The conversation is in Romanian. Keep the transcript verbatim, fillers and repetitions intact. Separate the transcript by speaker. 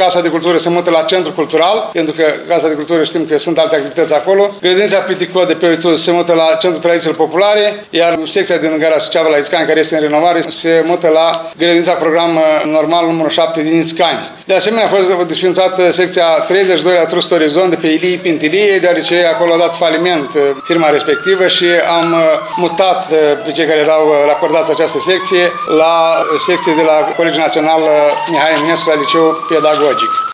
Speaker 1: Casa de Cultură se mută la Centrul Cultural, pentru că Casa de Cultură știm că sunt alte activități acolo. Grădinița Pitico de pe Uituz se mută la Centrul Tradițiilor Populare, iar secția din Gara Suceava la Ițcani, care este în renovare, se mută la Grădinița Program Normal numărul șapte din Ițcani. De asemenea, a fost desfințată secția treizeci și doi la Trust Orizont de pe Ilii Pintilie, deoarece acolo a dat faliment firma respectivă și am mutat pe cei care erau acordați această secție la secție de la Colegiul Național Mihai Eminescu la Liceu Pedagogic.